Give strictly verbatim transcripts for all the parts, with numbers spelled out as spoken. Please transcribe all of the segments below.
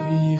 في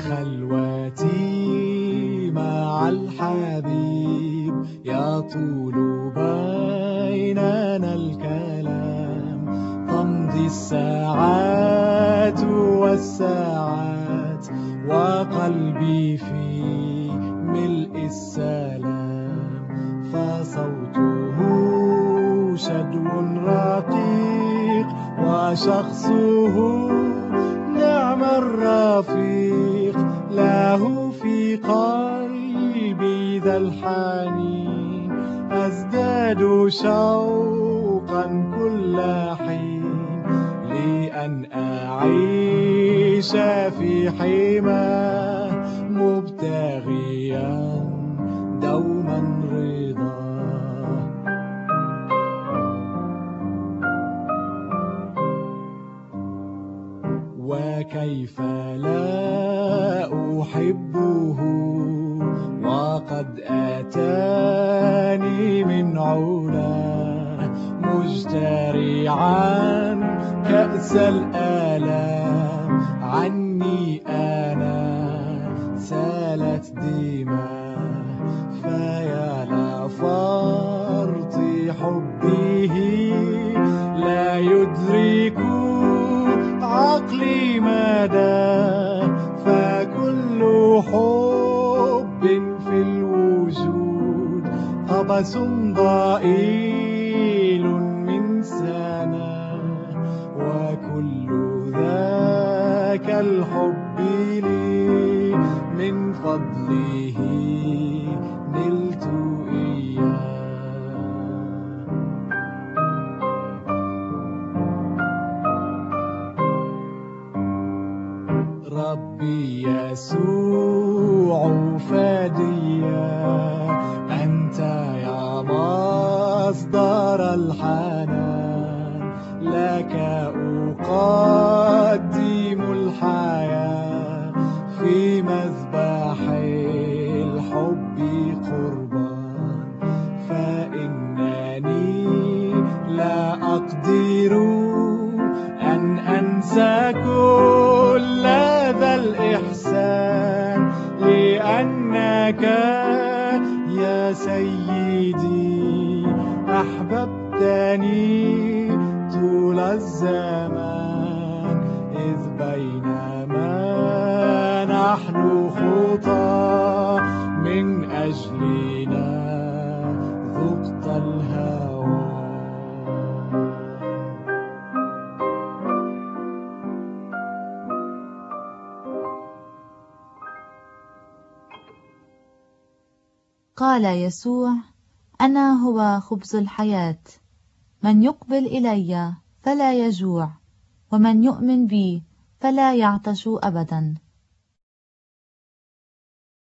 خلوتي مع الحبيب يطول بيننا الكلام، تمضي الساعات والساعات وقلبي في ملء السلام، فصوته شدو رقيق وشخصه نعم الرفيق، له في قلبي ذا الحنين، أزداد شوقا كل حين لأن أعيش في حماه مبتغيا دوما رضاه. وكيف لا أحبه وقد أتاني من علاه، مجترعا كأس الآلام، عني أنا سالت دماه، فيا لفرط حبه لا يدرك عقلي مدى، فكل حب في الوجود قبس ضئيل من سنا، وكل ذاك الحب لي من فضله نلت إياه. ربي يسوع فديا، أنت يا مصدر الحنان، لك أقدم الحياة في مذبح الحب قربان، فإنني لا أقدر أن أنسى كل ذا الإحسان، لأنك يا سيدي أحببتني طول الزمان، إذ بينما نحن خطى من أجلنا ذقت الهوى. قال يسوع: أنا هو خبز الحياة، من يقبل إلي فلا يجوع، ومن يؤمن بي فلا يعطش أبدا.